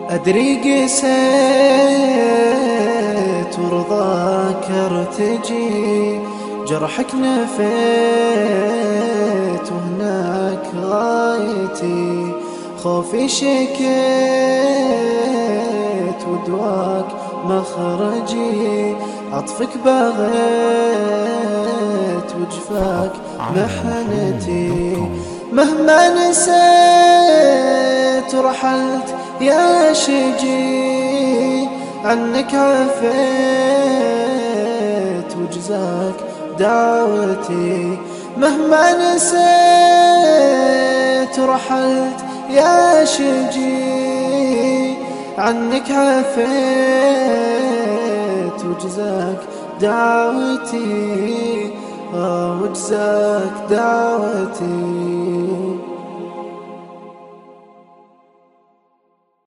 أدري قسيت ورضاك ارتجي، جرحك نفيت وهناك غايتي، خوفي شكيت ودواك مخرجي، عطفك بغيت وجفاك محنتي. مهما نسيت ورحلت يا شجي، عنك عفيت وجزاك دعوتي. مهما نسيت ورحلت يا شجي، عنك عفيت وجزاك دعوتي، وجزاك دعوتي.